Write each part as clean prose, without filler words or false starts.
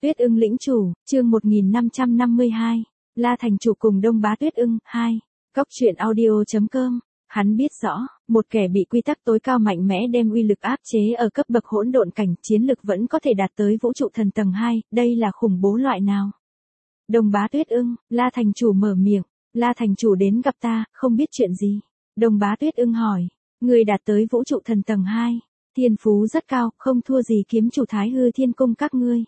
Tuyết Ưng lĩnh chủ, chương 1552. La thành chủ cùng Đông Bá Tuyết Ưng, 2. Cóc truyện audio.com. Hắn biết rõ, một kẻ bị quy tắc tối cao mạnh mẽ đem uy lực áp chế ở cấp bậc hỗn độn cảnh, chiến lực vẫn có thể đạt tới vũ trụ thần tầng 2, đây là khủng bố loại nào? Đông Bá Tuyết Ưng, La thành chủ mở miệng, La thành chủ đến gặp ta, không biết chuyện gì. Đông Bá Tuyết Ưng hỏi, người đạt tới vũ trụ thần tầng 2, thiên phú rất cao, không thua gì kiếm chủ Thái Hư Thiên Cung các ngươi.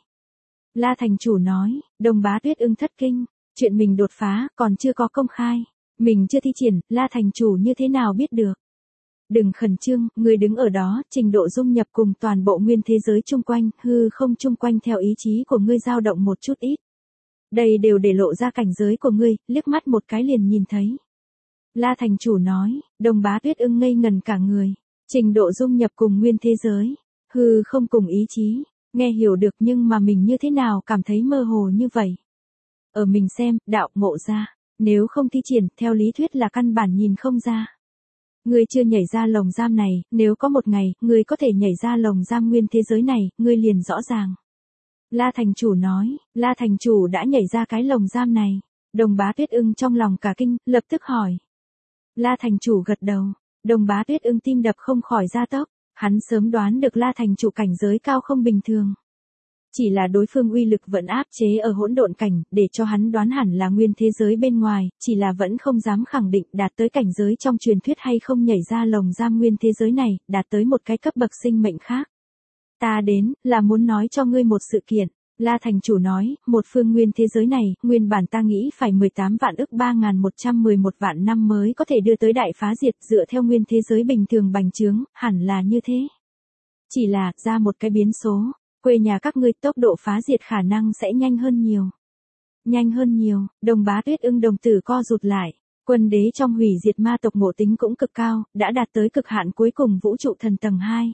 La thành chủ nói, Đông Bá Tuyết Ưng thất kinh, chuyện mình đột phá, còn chưa có công khai. Mình chưa thi triển, La thành chủ như thế nào biết được. Đừng khẩn trương, người đứng ở đó, trình độ dung nhập cùng toàn bộ nguyên thế giới chung quanh, hư không chung quanh theo ý chí của ngươi dao động một chút ít. Đây đều để lộ ra cảnh giới của ngươi, liếc mắt một cái liền nhìn thấy. La thành chủ nói, Đông Bá Tuyết Ưng ngây ngần cả người, trình độ dung nhập cùng nguyên thế giới, hư không cùng ý chí, nghe hiểu được nhưng mà mình như thế nào cảm thấy mơ hồ như vậy. Ở mình xem, đạo ngộ ra, nếu không thi triển, theo lý thuyết là căn bản nhìn không ra. Ngươi chưa nhảy ra lồng giam này, nếu có một ngày, ngươi có thể nhảy ra lồng giam nguyên thế giới này, ngươi liền rõ ràng. La thành chủ nói, La thành chủ đã nhảy ra cái lồng giam này. Đông Bá Tuyết Ưng trong lòng cả kinh, lập tức hỏi. La thành chủ gật đầu, Đông Bá Tuyết Ưng tim đập không khỏi gia tốc, hắn sớm đoán được La thành chủ cảnh giới cao không bình thường. Chỉ là đối phương uy lực vẫn áp chế ở hỗn độn cảnh, để cho hắn đoán hẳn là nguyên thế giới bên ngoài, chỉ là vẫn không dám khẳng định đạt tới cảnh giới trong truyền thuyết hay không nhảy ra lồng giam nguyên thế giới này, đạt tới một cái cấp bậc sinh mệnh khác. Ta đến, là muốn nói cho ngươi một sự kiện. La thành chủ nói, một phương nguyên thế giới này, nguyên bản ta nghĩ phải 18 vạn ức 3.111 vạn năm mới có thể đưa tới đại phá diệt, dựa theo nguyên thế giới bình thường bành trướng, hẳn là như thế. Chỉ là, ra một cái biến số, quê nhà các ngươi tốc độ phá diệt khả năng sẽ nhanh hơn nhiều. Nhanh hơn nhiều, Đông Bá Tuyết Ưng đồng tử co rụt lại, quân đế trong hủy diệt ma tộc ngộ tính cũng cực cao, đã đạt tới cực hạn cuối cùng vũ trụ thần tầng 2.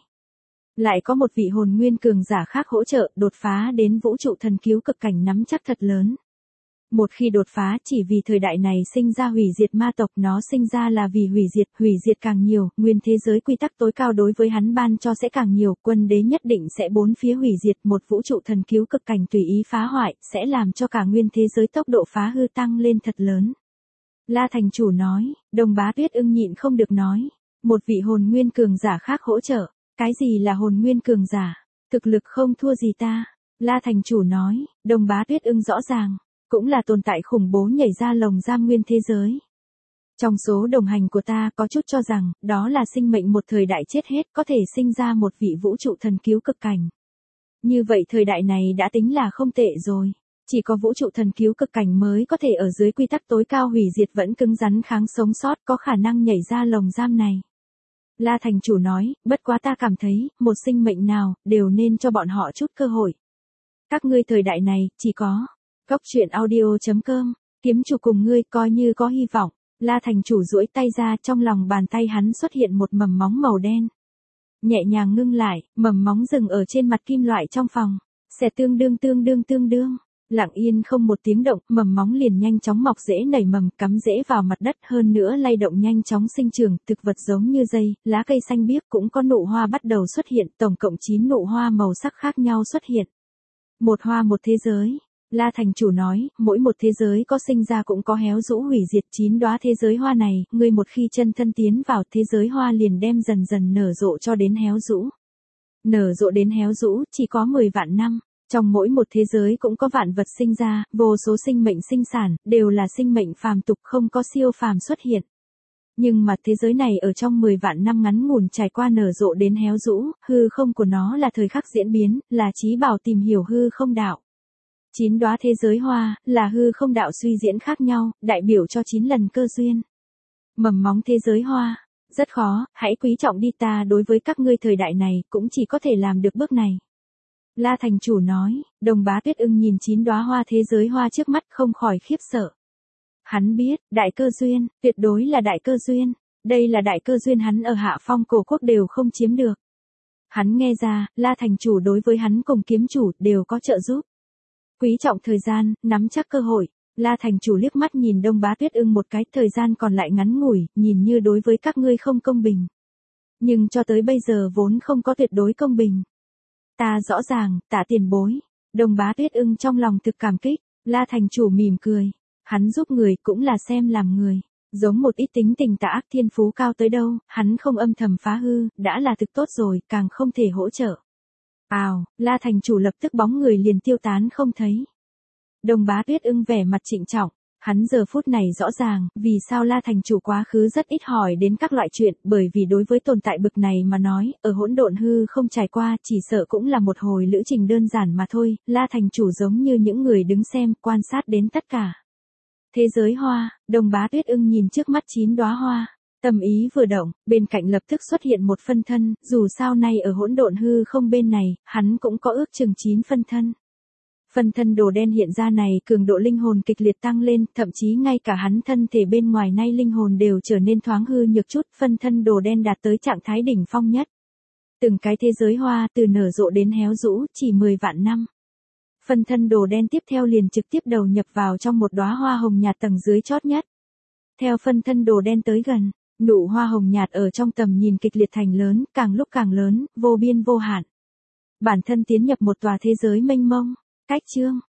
Lại có một vị hồn nguyên cường giả khác hỗ trợ, đột phá đến vũ trụ thần cứu cực cảnh nắm chắc thật lớn. Một khi đột phá chỉ vì thời đại này sinh ra hủy diệt ma tộc, nó sinh ra là vì hủy diệt càng nhiều, nguyên thế giới quy tắc tối cao đối với hắn ban cho sẽ càng nhiều, quân đế nhất định sẽ bốn phía hủy diệt, một vũ trụ thần cứu cực cảnh tùy ý phá hoại, sẽ làm cho cả nguyên thế giới tốc độ phá hư tăng lên thật lớn. La thành chủ nói, Đông Bá Tuyết Ưng nhịn không được nói, một vị hồn nguyên cường giả khác hỗ trợ. Cái gì là hồn nguyên cường giả? Thực lực không thua gì ta. La thành chủ nói, Đông Bá Tuyết Ưng rõ ràng, cũng là tồn tại khủng bố nhảy ra lồng giam nguyên thế giới. Trong số đồng hành của ta có chút cho rằng, đó là sinh mệnh một thời đại chết hết, có thể sinh ra một vị vũ trụ thần cứu cực cảnh. Như vậy thời đại này đã tính là không tệ rồi. Chỉ có vũ trụ thần cứu cực cảnh mới có thể ở dưới quy tắc tối cao hủy diệt vẫn cứng rắn kháng sống sót, có khả năng nhảy ra lồng giam này. La thành chủ nói, bất quá ta cảm thấy, một sinh mệnh nào, đều nên cho bọn họ chút cơ hội. Các ngươi thời đại này, chỉ có, cóc truyện audio.com, kiếm chủ cùng ngươi coi như có hy vọng. La thành chủ duỗi tay ra, trong lòng bàn tay hắn xuất hiện một mầm móng màu đen. Nhẹ nhàng ngưng lại, mầm móng dừng ở trên mặt kim loại trong phòng. Sẽ tương đương. Lặng yên không một tiếng động, mầm móng liền nhanh chóng mọc rễ nảy mầm, cắm rễ vào mặt đất, hơn nữa lay động nhanh chóng sinh trưởng, thực vật giống như dây, lá cây xanh biếc cũng có nụ hoa bắt đầu xuất hiện, tổng cộng 9 nụ hoa màu sắc khác nhau xuất hiện. Một hoa một thế giới. La thành chủ nói, mỗi một thế giới có sinh ra cũng có héo rũ hủy diệt, 9 đóa thế giới hoa này, ngươi một khi chân thân tiến vào thế giới hoa liền đem dần dần nở rộ cho đến héo rũ. Nở rộ đến héo rũ, chỉ có 10 vạn năm. Trong mỗi một thế giới cũng có vạn vật sinh ra, vô số sinh mệnh sinh sản, đều là sinh mệnh phàm tục, không có siêu phàm xuất hiện. Nhưng mà thế giới này ở trong 10 vạn năm ngắn ngủn trải qua nở rộ đến héo rũ, hư không của nó là thời khắc diễn biến, là chí bảo tìm hiểu hư không đạo. 9 đóa thế giới hoa, là hư không đạo suy diễn khác nhau, đại biểu cho 9 lần cơ duyên. Mầm móng thế giới hoa, rất khó, hãy quý trọng đi, ta đối với các ngươi thời đại này, cũng chỉ có thể làm được bước này. La thành chủ nói, Đông Bá Tuyết Ưng nhìn 9 đóa hoa thế giới hoa trước mắt không khỏi khiếp sợ. Hắn biết, đại cơ duyên, tuyệt đối là đại cơ duyên. Đây là đại cơ duyên hắn ở Hạ Phong cổ quốc đều không chiếm được. Hắn nghe ra, La thành chủ đối với hắn cùng kiếm chủ đều có trợ giúp. Quý trọng thời gian, nắm chắc cơ hội. La thành chủ liếc mắt nhìn Đông Bá Tuyết Ưng một cái, thời gian còn lại ngắn ngủi, nhìn như đối với các ngươi không công bình. Nhưng cho tới bây giờ vốn không có tuyệt đối công bình. Ta rõ ràng, Tạ tiền bối. Đông Bá Tuyết Ưng trong lòng thực cảm kích, La thành chủ mỉm cười. Hắn giúp người cũng là xem làm người. Giống một ít tính tình tà ác thiên phú cao tới đâu, hắn không âm thầm phá hư, đã là thực tốt rồi, càng không thể hỗ trợ. La thành chủ lập tức bóng người liền tiêu tán không thấy. Đông Bá Tuyết Ưng vẻ mặt trịnh trọng, hắn giờ phút này rõ ràng, vì sao La thành chủ quá khứ rất ít hỏi đến các loại chuyện, bởi vì đối với tồn tại bực này mà nói, ở hỗn độn hư không trải qua, chỉ sợ cũng là một hồi lữ trình đơn giản mà thôi, La thành chủ giống như những người đứng xem, quan sát đến tất cả. Thế giới hoa, Đông Bá Tuyết Ưng nhìn trước mắt 9 đóa hoa, tâm ý vừa động, bên cạnh lập tức xuất hiện một phân thân, dù sao nay ở hỗn độn hư không bên này, hắn cũng có ước chừng 9 phân thân. Phân thân đồ đen hiện ra này cường độ linh hồn kịch liệt tăng lên, thậm chí ngay cả hắn thân thể bên ngoài nay linh hồn đều trở nên thoáng hư nhược chút, phân thân đồ đen đạt tới trạng thái đỉnh phong nhất. Từng cái thế giới hoa từ nở rộ đến héo rũ, chỉ 10 vạn năm. Phân thân đồ đen tiếp theo liền trực tiếp đầu nhập vào trong một đóa hoa hồng nhạt tầng dưới chót nhất. Theo phân thân đồ đen tới gần, nụ hoa hồng nhạt ở trong tầm nhìn kịch liệt thành lớn, càng lúc càng lớn, vô biên vô hạn. Bản thân tiến nhập một tòa thế giới mênh mông. Cách chương